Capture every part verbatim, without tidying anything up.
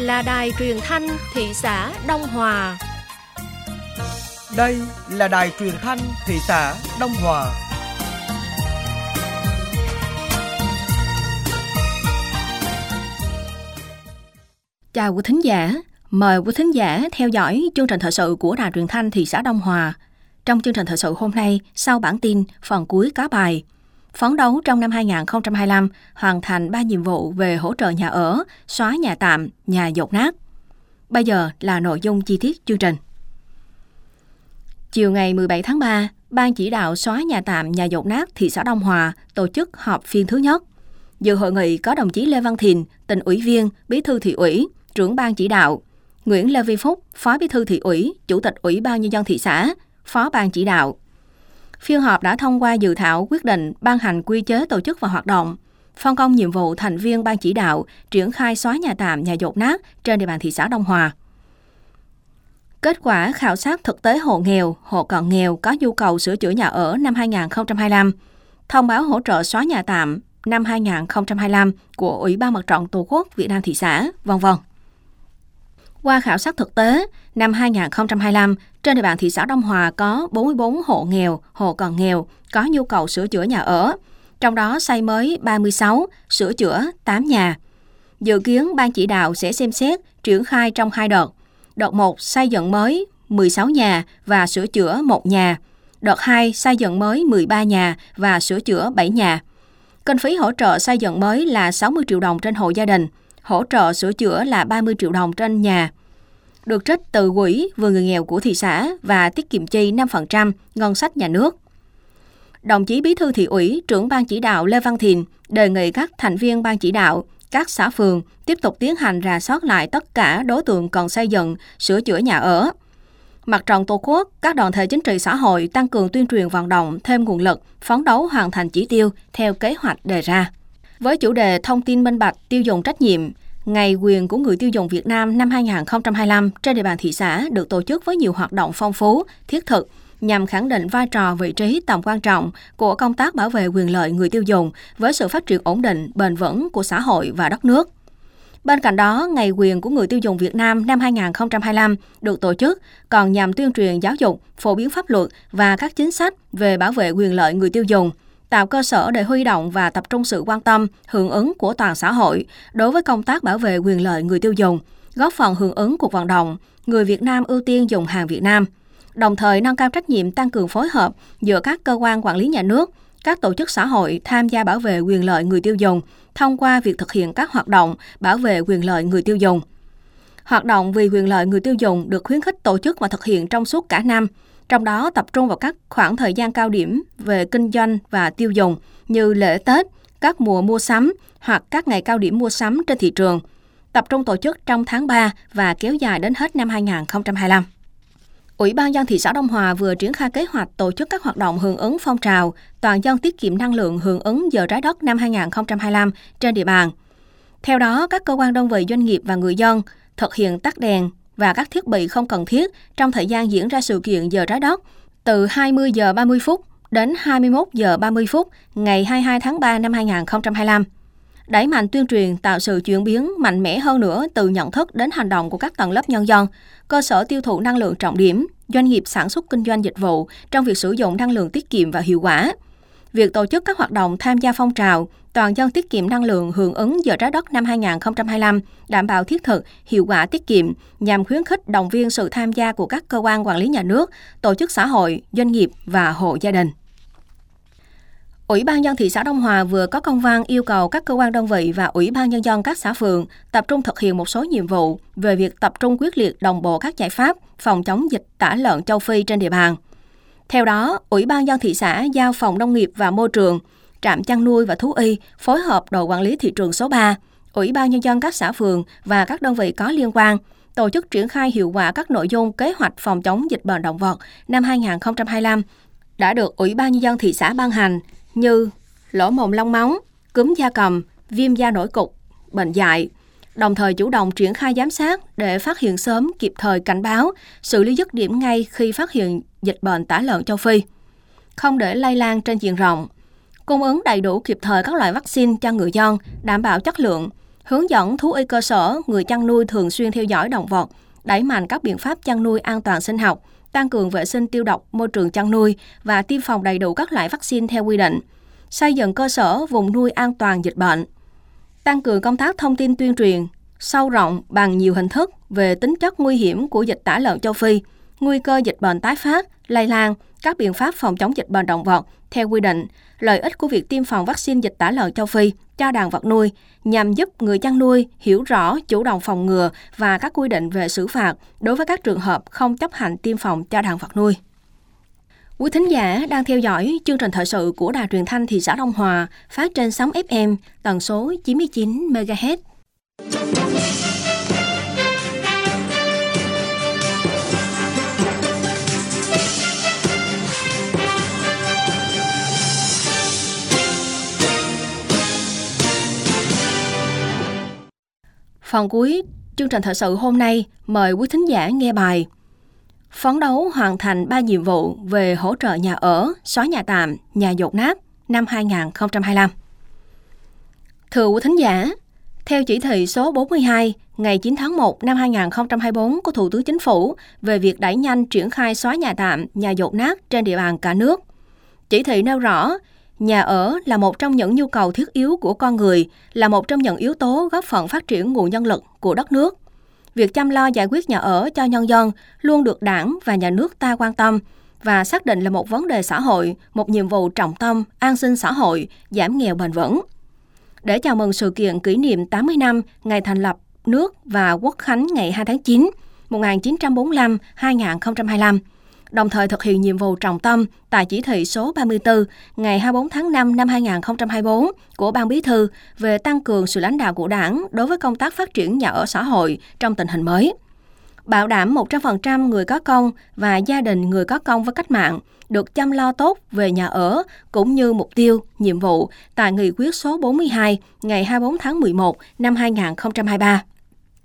là đài truyền thanh thị xã Đông Hòa. Đây là đài truyền thanh thị xã Đông Hòa. Chào quý thính giả, mời quý thính giả theo dõi chương trình thời sự của đài truyền thanh thị xã Đông Hòa. Trong chương trình thời sự hôm nay, sau bản tin, phần cuối có bài phấn đấu trong năm hai không hai lăm hoàn thành ba nhiệm vụ về hỗ trợ nhà ở, xóa nhà tạm, nhà dột nát. Bây giờ là nội dung chi tiết chương trình. Chiều ngày mười bảy tháng ba, Ban chỉ đạo xóa nhà tạm, nhà dột nát thị xã Đông Hòa tổ chức họp phiên thứ nhất. Dự hội nghị có đồng chí Lê Văn Thìn, tỉnh ủy viên, bí thư thị ủy, trưởng ban chỉ đạo, Nguyễn Lê Vi Phúc, phó bí thư thị ủy, chủ tịch ủy ban nhân dân thị xã, phó ban chỉ đạo. Phiên họp đã thông qua dự thảo quyết định ban hành quy chế tổ chức và hoạt động, phân công nhiệm vụ thành viên ban chỉ đạo triển khai xóa nhà tạm, nhà dột nát trên địa bàn thị xã Đông Hòa. Kết quả khảo sát thực tế hộ nghèo, hộ cận nghèo có nhu cầu sửa chữa nhà ở năm hai không hai lăm, thông báo hỗ trợ xóa nhà tạm năm hai không hai lăm của Ủy ban Mặt trận Tổ quốc Việt Nam thị xã, vân vân. Qua khảo sát thực tế, năm hai không hai lăm, trên địa bàn thị xã Đông Hòa có bốn mươi bốn hộ nghèo, hộ cận nghèo có nhu cầu sửa chữa nhà ở, trong đó xây mới ba mươi sáu, sửa chữa tám nhà. Dự kiến ban chỉ đạo sẽ xem xét triển khai trong hai đợt. Đợt một xây dựng mới mười sáu nhà và sửa chữa một nhà. Đợt hai xây dựng mới mười ba nhà và sửa chữa bảy nhà. Kinh phí hỗ trợ xây dựng mới là sáu mươi triệu đồng trên hộ gia đình, hỗ trợ sửa chữa là ba mươi triệu đồng trên nhà. Được trích từ quỹ vừa người nghèo của thị xã và tiết kiệm chi năm phần trăm ngân sách nhà nước. Đồng chí Bí thư thị ủy, trưởng ban chỉ đạo Lê Văn Thìn đề nghị các thành viên ban chỉ đạo, các xã phường tiếp tục tiến hành rà soát lại tất cả đối tượng cần xây dựng, sửa chữa nhà ở. Mặt trận Tổ quốc, các đoàn thể chính trị xã hội tăng cường tuyên truyền vận động thêm nguồn lực, phấn đấu hoàn thành chỉ tiêu theo kế hoạch đề ra. Với chủ đề thông tin minh bạch, tiêu dùng trách nhiệm, Ngày quyền của người tiêu dùng Việt Nam năm hai không hai lăm trên địa bàn thị xã được tổ chức với nhiều hoạt động phong phú, thiết thực, nhằm khẳng định vai trò, vị trí, tầm quan trọng của công tác bảo vệ quyền lợi người tiêu dùng với sự phát triển ổn định, bền vững của xã hội và đất nước. Bên cạnh đó, Ngày quyền của người tiêu dùng Việt Nam năm hai không hai lăm được tổ chức còn nhằm tuyên truyền giáo dục, phổ biến pháp luật và các chính sách về bảo vệ quyền lợi người tiêu dùng, tạo cơ sở để huy động và tập trung sự quan tâm, hưởng ứng của toàn xã hội đối với công tác bảo vệ quyền lợi người tiêu dùng, góp phần hưởng ứng cuộc vận động người Việt Nam ưu tiên dùng hàng Việt Nam, đồng thời nâng cao trách nhiệm, tăng cường phối hợp giữa các cơ quan quản lý nhà nước, các tổ chức xã hội tham gia bảo vệ quyền lợi người tiêu dùng thông qua việc thực hiện các hoạt động bảo vệ quyền lợi người tiêu dùng. Hoạt động vì quyền lợi người tiêu dùng được khuyến khích tổ chức và thực hiện trong suốt cả năm, trong đó tập trung vào các khoảng thời gian cao điểm về kinh doanh và tiêu dùng như lễ Tết, các mùa mua sắm hoặc các ngày cao điểm mua sắm trên thị trường, tập trung tổ chức trong tháng ba và kéo dài đến hết năm hai không hai lăm. Ủy ban nhân dân thị xã Đông Hòa vừa triển khai kế hoạch tổ chức các hoạt động hưởng ứng phong trào toàn dân tiết kiệm năng lượng hưởng ứng giờ trái đất năm hai không hai lăm trên địa bàn. Theo đó, các cơ quan đơn vị, doanh nghiệp và người dân thực hiện tắt đèn và các thiết bị không cần thiết trong thời gian diễn ra sự kiện giờ trái đất từ hai mươi giờ ba mươi phút đến hai mươi mốt giờ ba mươi phút ngày hai mươi hai tháng ba năm hai không hai lăm. Đẩy mạnh tuyên truyền, tạo sự chuyển biến mạnh mẽ hơn nữa từ nhận thức đến hành động của các tầng lớp nhân dân, cơ sở tiêu thụ năng lượng trọng điểm, doanh nghiệp sản xuất kinh doanh dịch vụ trong việc sử dụng năng lượng tiết kiệm và hiệu quả. Việc tổ chức các hoạt động tham gia phong trào toàn dân tiết kiệm năng lượng hưởng ứng giờ trái đất năm hai không hai lăm đảm bảo thiết thực, hiệu quả, tiết kiệm nhằm khuyến khích, động viên sự tham gia của các cơ quan quản lý nhà nước, tổ chức xã hội, doanh nghiệp và hộ gia đình. Ủy ban nhân dân thị xã Đông Hòa vừa có công văn yêu cầu các cơ quan đơn vị và Ủy ban nhân dân các xã phường tập trung thực hiện một số nhiệm vụ về việc tập trung quyết liệt đồng bộ các giải pháp phòng chống dịch tả lợn châu Phi trên địa bàn. Theo đó, Ủy ban nhân dân thị xã giao Phòng Nông nghiệp và Môi trường, Trạm chăn nuôi và thú y phối hợp đội quản lý thị trường số ba, Ủy ban nhân dân các xã phường và các đơn vị có liên quan tổ chức triển khai hiệu quả các nội dung kế hoạch phòng chống dịch bệnh động vật năm hai không hai lăm đã được Ủy ban nhân dân thị xã ban hành như lỗ mồm long móng, cúm gia cầm, viêm da nổi cục, bệnh dại, đồng thời chủ động triển khai giám sát để phát hiện sớm, kịp thời cảnh báo, xử lý dứt điểm ngay khi phát hiện dịch bệnh tả lợn châu Phi, không để lây lan trên diện rộng, cung ứng đầy đủ kịp thời các loại vaccine cho người dân, đảm bảo chất lượng, hướng dẫn thú y cơ sở, người chăn nuôi thường xuyên theo dõi động vật, đẩy mạnh các biện pháp chăn nuôi an toàn sinh học, tăng cường vệ sinh tiêu độc môi trường chăn nuôi và tiêm phòng đầy đủ các loại vaccine theo quy định, xây dựng cơ sở vùng nuôi an toàn dịch bệnh, tăng cường công tác thông tin tuyên truyền sâu rộng bằng nhiều hình thức về tính chất nguy hiểm của dịch tả lợn châu Phi, nguy cơ dịch bệnh tái phát, lây lan, các biện pháp phòng chống dịch bệnh động vật theo quy định, lợi ích của việc tiêm phòng vaccine dịch tả lợn châu Phi cho đàn vật nuôi nhằm giúp người chăn nuôi hiểu rõ, chủ động phòng ngừa và các quy định về xử phạt đối với các trường hợp không chấp hành tiêm phòng cho đàn vật nuôi. Quý thính giả đang theo dõi chương trình thời sự của Đài Truyền thanh thị xã Đông Hòa phát trên sóng ép em tần số chín mươi chín mê ga héc. Phần cuối chương trình thời sự hôm nay mời quý thính giả nghe bài Phấn đấu hoàn thành ba nhiệm vụ về hỗ trợ nhà ở, xóa nhà tạm, nhà dột nát năm hai không hai lăm. Thưa quý thính giả, theo chỉ thị số bốn mươi hai ngày chín tháng một năm hai không hai tư của Thủ tướng Chính phủ về việc đẩy nhanh triển khai xóa nhà tạm, nhà dột nát trên địa bàn cả nước, chỉ thị nêu rõ nhà ở là một trong những nhu cầu thiết yếu của con người, là một trong những yếu tố góp phần phát triển nguồn nhân lực của đất nước. Việc chăm lo giải quyết nhà ở cho nhân dân luôn được Đảng và Nhà nước ta quan tâm và xác định là một vấn đề xã hội, một nhiệm vụ trọng tâm, an sinh xã hội, giảm nghèo bền vững. Để chào mừng sự kiện kỷ niệm tám mươi năm ngày thành lập nước và Quốc khánh ngày hai tháng chín, một nghìn chín trăm bốn mươi lăm đến hai nghìn không trăm hai mươi lăm, đồng thời thực hiện nhiệm vụ trọng tâm tại chỉ thị số ba mươi tư ngày hai mươi tư tháng năm năm hai nghìn không trăm hai mươi tư của Ban Bí thư về tăng cường sự lãnh đạo của Đảng đối với công tác phát triển nhà ở xã hội trong tình hình mới. Bảo đảm một trăm phần trăm người có công và gia đình người có công với cách mạng được chăm lo tốt về nhà ở cũng như mục tiêu, nhiệm vụ tại nghị quyết số bốn mươi hai ngày hai mươi tư tháng mười một năm hai nghìn không trăm hai mươi ba.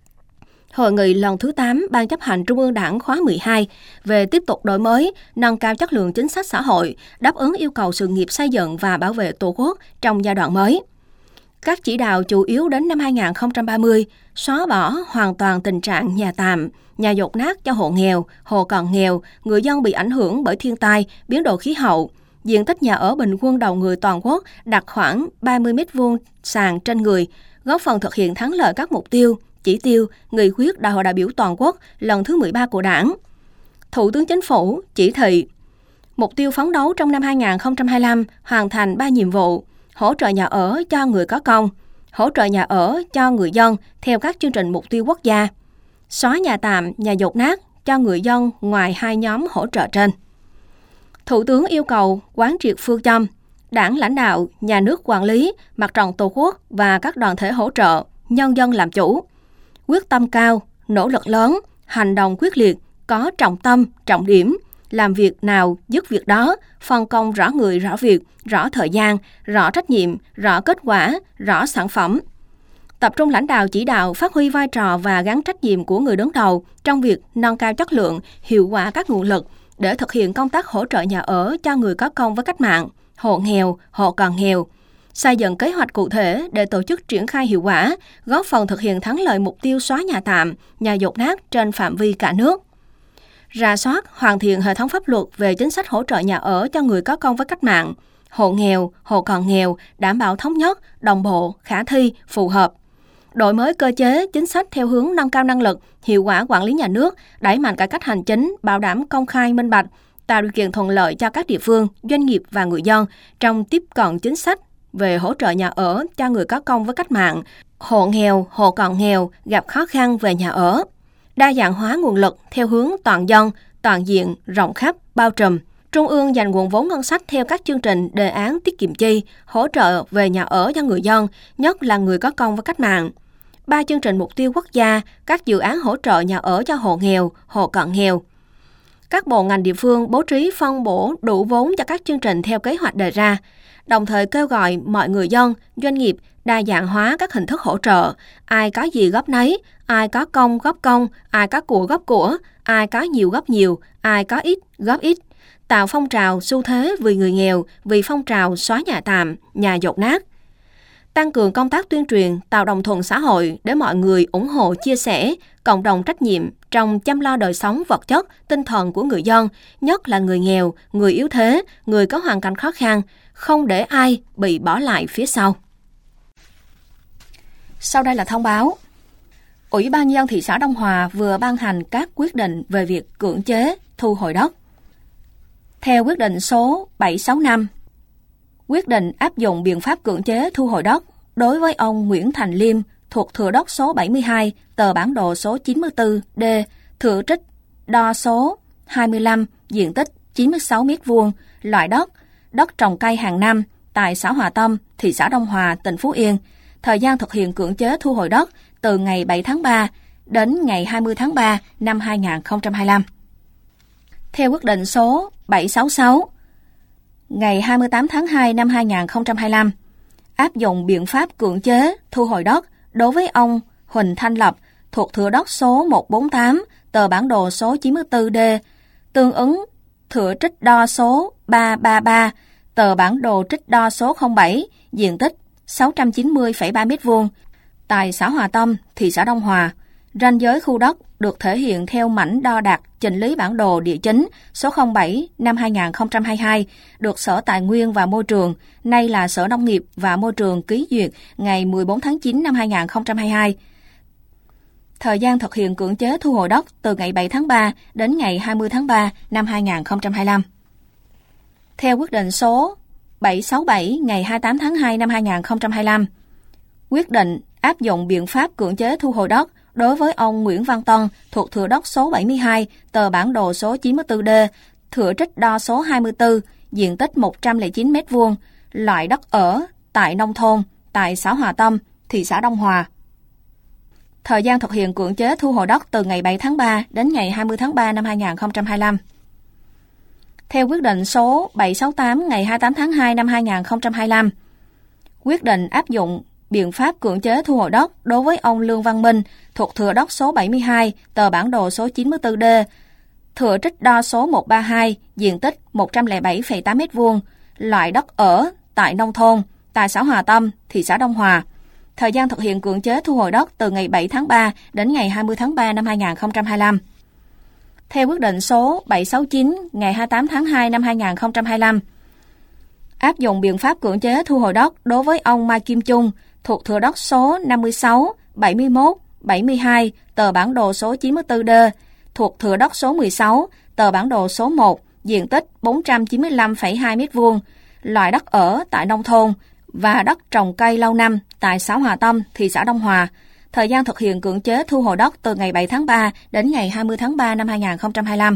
Hội nghị lần thứ tám Ban chấp hành Trung ương Đảng khóa mười hai về tiếp tục đổi mới, nâng cao chất lượng chính sách xã hội, đáp ứng yêu cầu sự nghiệp xây dựng và bảo vệ Tổ quốc trong giai đoạn mới. Các chỉ đạo chủ yếu đến năm hai nghìn không trăm ba mươi, xóa bỏ hoàn toàn tình trạng nhà tạm, nhà dột nát cho hộ nghèo, hộ cận nghèo, người dân bị ảnh hưởng bởi thiên tai, biến đổi khí hậu. Diện tích nhà ở bình quân đầu người toàn quốc đạt khoảng ba mươi mét vuông sàn trên người, góp phần thực hiện thắng lợi các mục tiêu, chỉ tiêu, nghị quyết Đại hội đại biểu toàn quốc lần thứ mười ba của Đảng. Thủ tướng Chính phủ chỉ thị mục tiêu phấn đấu trong năm hai nghìn không trăm hai mươi lăm hoàn thành ba nhiệm vụ: hỗ trợ nhà ở cho người có công, hỗ trợ nhà ở cho người dân theo các chương trình mục tiêu quốc gia, xóa nhà tạm, nhà dột nát cho người dân ngoài hai nhóm hỗ trợ trên. Thủ tướng yêu cầu quán triệt phương châm Đảng lãnh đạo, nhà nước quản lý, Mặt trận Tổ quốc và các đoàn thể hỗ trợ, nhân dân làm chủ. Quyết tâm cao, nỗ lực lớn, hành động quyết liệt, có trọng tâm, trọng điểm, làm việc nào dứt việc đó, phân công rõ người, rõ việc, rõ thời gian, rõ trách nhiệm, rõ kết quả, rõ sản phẩm. Tập trung lãnh đạo chỉ đạo, phát huy vai trò và gắn trách nhiệm của người đứng đầu trong việc nâng cao chất lượng, hiệu quả các nguồn lực để thực hiện công tác hỗ trợ nhà ở cho người có công với cách mạng, hộ nghèo, hộ cận nghèo. Xây dựng kế hoạch cụ thể để tổ chức triển khai hiệu quả, góp phần thực hiện thắng lợi mục tiêu xóa nhà tạm, nhà dột nát trên phạm vi cả nước. Rà soát, hoàn thiện hệ thống pháp luật về chính sách hỗ trợ nhà ở cho người có công với cách mạng, hộ nghèo, hộ cận nghèo, đảm bảo thống nhất, đồng bộ, khả thi, phù hợp. Đổi mới cơ chế, chính sách theo hướng nâng cao năng lực, hiệu quả quản lý nhà nước, đẩy mạnh cải cách hành chính, bảo đảm công khai, minh bạch, tạo điều kiện thuận lợi cho các địa phương, doanh nghiệp và người dân trong tiếp cận chính sách về hỗ trợ nhà ở cho người có công với cách mạng, hộ nghèo, hộ cận nghèo gặp khó khăn về nhà ở. Đa dạng hóa nguồn lực theo hướng toàn dân, toàn diện, rộng khắp, bao trùm. Trung ương dành nguồn vốn ngân sách theo các chương trình, đề án tiết kiệm chi, hỗ trợ về nhà ở cho người dân, nhất là người có công với cách mạng. Ba chương trình mục tiêu quốc gia, các dự án hỗ trợ nhà ở cho hộ nghèo, hộ cận nghèo. Các bộ ngành địa phương bố trí phân bổ đủ vốn cho các chương trình theo kế hoạch đề ra, đồng thời kêu gọi mọi người dân, doanh nghiệp đa dạng hóa các hình thức hỗ trợ, ai có gì góp nấy, ai có công góp công, ai có của góp của, ai có nhiều góp nhiều, ai có ít góp ít, tạo phong trào xu thế vì người nghèo, vì phong trào xóa nhà tạm, nhà dột nát. tăng cường công tác tuyên truyền, tạo đồng thuận xã hội để mọi người ủng hộ, chia sẻ, cộng đồng trách nhiệm trong chăm lo đời sống vật chất, tinh thần của người dân, nhất là người nghèo, người yếu thế, người có hoàn cảnh khó khăn, không để ai bị bỏ lại phía sau. Sau đây là thông báo. Ủy ban nhân dân thị xã Đông Hòa vừa ban hành các quyết định về việc cưỡng chế thu hồi đất. Theo quyết định số bảy sáu năm, quyết định áp dụng biện pháp cưỡng chế thu hồi đất đối với ông Nguyễn Thành Liêm thuộc thửa đất số bảy mươi hai, tờ bản đồ số chín mươi tư D, thửa trích đo số hai mươi lăm, diện tích chín mươi sáu mét vuông, loại đất, đất trồng cây hàng năm tại xã Hòa Tâm, thị xã Đông Hòa, tỉnh Phú Yên. Thời gian thực hiện cưỡng chế thu hồi đất từ ngày bảy tháng ba đến ngày hai mươi tháng ba năm hai nghìn không trăm hai mươi lăm. Theo quyết định số bảy sáu sáu, ngày hai mươi tám tháng hai năm hai nghìn không trăm hai mươi lăm, áp dụng biện pháp cưỡng chế thu hồi đất đối với ông Huỳnh Thanh Lập thuộc thửa đất số một trăm bốn mươi tám, tờ bản đồ số chín mươi tư D, tương ứng thửa trích đo số ba trăm ba mươi ba, tờ bản đồ trích đo số không bảy, diện tích sáu trăm chín mươi phẩy ba mét vuông, tại xã Hòa Tâm, thị xã Đông Hòa. Ranh giới khu đất được thể hiện theo mảnh đo đạc chỉnh lý bản đồ địa chính số không bảy năm hai nghìn không trăm hai mươi hai, được Sở Tài nguyên và Môi trường, nay là Sở Nông nghiệp và Môi trường ký duyệt ngày mười bốn tháng chín năm hai nghìn không trăm hai mươi hai. Thời gian thực hiện cưỡng chế thu hồi đất từ ngày bảy tháng ba đến ngày hai mươi tháng ba năm hai nghìn không trăm hai mươi lăm. Theo quyết định số bảy sáu bảy ngày hai mươi tám tháng hai năm hai nghìn không trăm hai mươi lăm, quyết định áp dụng biện pháp cưỡng chế thu hồi đất đối với ông Nguyễn Văn Tân thuộc thửa đất số bảy mươi hai, tờ bản đồ số chín mươi tư D, thửa trích đo số hai mươi tư, diện tích một trăm lẻ chín mét vuông, loại đất ở tại nông thôn, tại xã Hòa Tâm, thị xã Đông Hòa. Thời gian thực hiện cưỡng chế thu hồi đất từ ngày bảy tháng ba đến ngày hai mươi tháng ba năm hai nghìn không trăm hai mươi lăm. Theo quyết định số bảy sáu tám ngày hai mươi tám tháng hai năm hai nghìn không trăm hai mươi lăm, quyết định áp dụng biện pháp cưỡng chế thu hồi đất đối với ông Lương Văn Minh thuộc thửa đất số bảy mươi hai, tờ bản đồ số chín mươi tư D, thửa trích đo số một trăm ba mươi hai, diện tích một trăm lẻ bảy phẩy tám mét vuông, loại đất ở tại nông thôn, tại xã Hòa Tâm, thị xã Đông Hòa. Thời gian thực hiện cưỡng chế thu hồi đất từ ngày bảy tháng ba đến ngày hai mươi tháng ba năm hai nghìn không trăm hai mươi lăm. Theo quyết định số bảy sáu chín ngày hai mươi tám tháng hai năm hai nghìn không trăm hai mươi lăm, áp dụng biện pháp cưỡng chế thu hồi đất đối với ông Mai Kim Trung thuộc thửa đất số năm mươi sáu, bảy mươi mốt, bảy mươi hai, tờ bản đồ số chín mươi tư D, thuộc thửa đất số mười sáu, tờ bản đồ số một, diện tích bốn trăm chín mươi lăm phẩy hai mét vuông, loại đất ở tại nông thôn và đất trồng cây lâu năm tại xã Hòa Tâm, thị xã Đông Hòa. Thời gian thực hiện cưỡng chế thu hồi đất từ ngày bảy tháng ba đến ngày hai mươi tháng ba năm hai nghìn không trăm hai mươi lăm.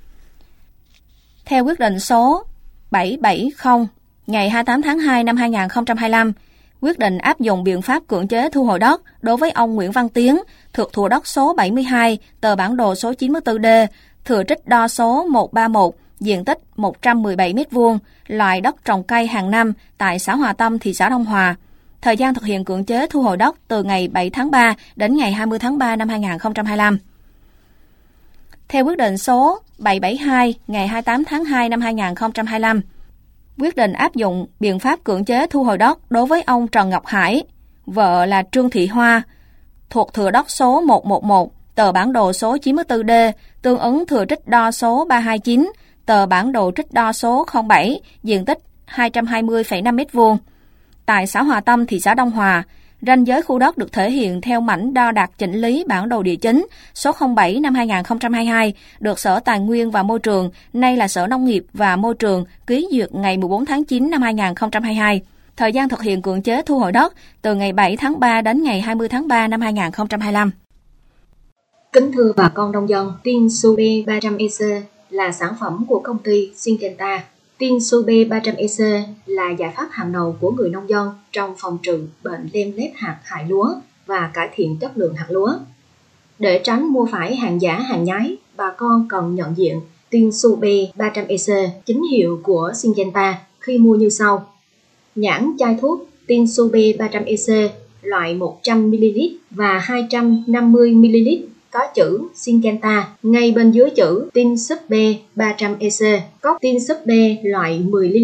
Theo quyết định số bảy bảy không ngày hai mươi tám tháng hai năm hai nghìn không trăm hai mươi lăm, quyết định áp dụng biện pháp cưỡng chế thu hồi đất đối với ông Nguyễn Văn Tiến thuộc thửa đất số bảy mươi hai, tờ bản đồ số chín mươi tư D, thửa trích đo số một trăm ba mươi mốt, diện tích một trăm mười bảy mét vuông, loại đất trồng cây hàng năm tại xã Hòa Tâm, thị xã Đông Hòa. Thời gian thực hiện cưỡng chế thu hồi đất từ ngày bảy tháng ba đến ngày hai mươi tháng ba năm hai nghìn không trăm hai mươi lăm. Theo quyết định số bảy bảy hai ngày hai mươi tám tháng hai năm hai nghìn không trăm hai mươi lăm, quyết định áp dụng biện pháp cưỡng chế thu hồi đất đối với ông Trần Ngọc Hải, vợ là Trương Thị Hoa, thuộc thửa đất số một trăm mười một, tờ bản đồ số chín mươi tư D, tương ứng thửa trích đo số ba trăm hai mươi chín, tờ bản đồ trích đo số không bảy, diện tích hai trăm hai mươi phẩy năm mét vuông, tại xã Hòa Tâm, thị xã Đông Hòa. Ranh giới khu đất được thể hiện theo mảnh đo đạc chỉnh lý bản đồ địa chính số không bảy năm hai nghìn không trăm hai mươi hai, được Sở Tài nguyên và Môi trường, nay là Sở Nông nghiệp và Môi trường, ký duyệt ngày mười bốn tháng chín năm hai nghìn không trăm hai mươi hai. Thời gian thực hiện cưỡng chế thu hồi đất từ ngày bảy tháng ba đến ngày hai mươi tháng ba năm hai nghìn không trăm hai mươi lăm. Kính thưa bà con nông dân, Tinsubi ba trăm E C là sản phẩm của công ty Syngenta. Tinsubi ba trăm E C là giải pháp hàng đầu của người nông dân trong phòng trừ bệnh lem lép hạt hại lúa và cải thiện chất lượng hạt lúa. Để tránh mua phải hàng giả hàng nhái, bà con cần nhận diện Tinsubi ba trăm E C chính hiệu của Syngenta khi mua như sau. Nhãn chai thuốc Tinsubi ba trăm E C loại một trăm mi li lít và hai trăm năm mươi mi li lít có chữ Syngenta, ngay bên dưới chữ Tinsubi ba trăm E C. Cốc Tinsubi loại mười mi li lít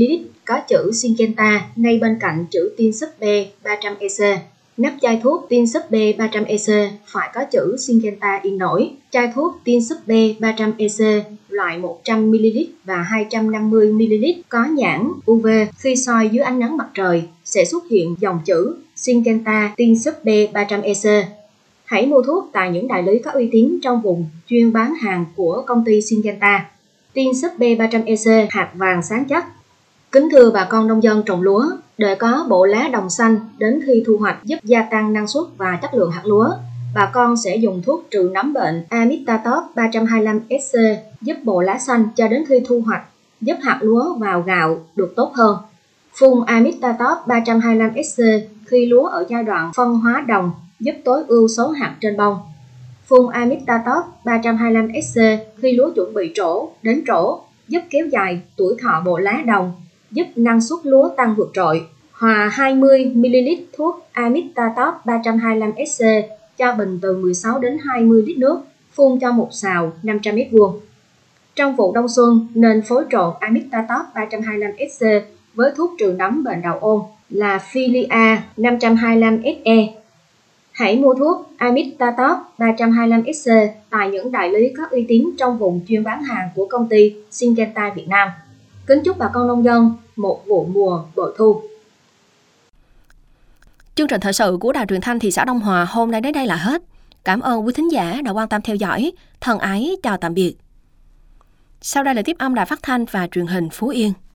có chữ Syngenta ngay bên cạnh chữ Tinsup B ba trăm E C. Nắp chai thuốc Tinsup B ba trăm E C phải có chữ Syngenta in nổi. Chai thuốc Tinsup B ba trăm E C loại một trăm mi li lít và hai trăm năm mươi mi li lít có nhãn u vê. Khi soi dưới ánh nắng mặt trời sẽ xuất hiện dòng chữ Syngenta Tinsup B ba trăm E C. Hãy mua thuốc tại những đại lý có uy tín trong vùng chuyên bán hàng của công ty Syngenta. Tinsup B ba trăm E C hạt vàng sáng chắc. Kính thưa bà con nông dân trồng lúa, để có bộ lá đồng xanh đến khi thu hoạch giúp gia tăng năng suất và chất lượng hạt lúa, bà con sẽ dùng thuốc trừ nấm bệnh Amitatop ba trăm hai mươi lăm S C giúp bộ lá xanh cho đến khi thu hoạch, giúp hạt lúa vào gạo được tốt hơn. Phun Amitatop ba trăm hai mươi lăm S C khi lúa ở giai đoạn phân hóa đồng giúp tối ưu số hạt trên bông. Phun Amitatop ba trăm hai mươi lăm S C khi lúa chuẩn bị trổ đến trổ giúp kéo dài tuổi thọ bộ lá đồng, giúp năng suất lúa tăng vượt trội. Hòa hai mươi mi li lít thuốc Amitatop ba trăm hai mươi lăm S C cho bình từ mười sáu đến hai mươi lít nước, phun cho một sào năm trăm mét vuông. Trong vụ đông xuân nên phối trộn Amitatop ba trăm hai mươi lăm S C với thuốc trừ nấm bệnh đậu ôn là Filia năm trăm hai mươi lăm S E. Hãy mua thuốc Amitatop ba trăm hai mươi lăm S C tại những đại lý có uy tín trong vùng chuyên bán hàng của công ty Syngenta Việt Nam. Kính chúc bà con nông dân một vụ mùa bội thu. Chương trình thời sự của Đài Truyền thanh thị xã Đông Hòa hôm nay đến đây là hết. Cảm ơn quý thính giả đã quan tâm theo dõi. Thân ái chào tạm biệt. Sau đây là tiếp âm Đài Phát thanh và Truyền hình Phú Yên.